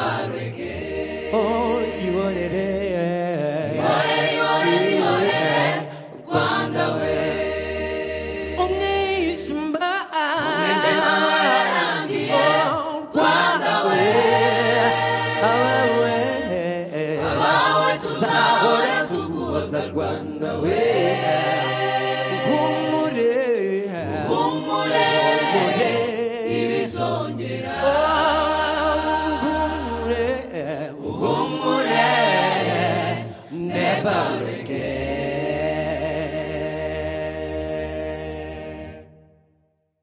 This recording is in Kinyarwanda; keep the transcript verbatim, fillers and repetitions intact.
Oh, ihorere ihorere ihorere ihorere Rwanda we umwijima umwijima wararangiye Rwanda we abawe abawe tuzahora tuguhoza Rwanda we humure humure ibizongera humure humure never never again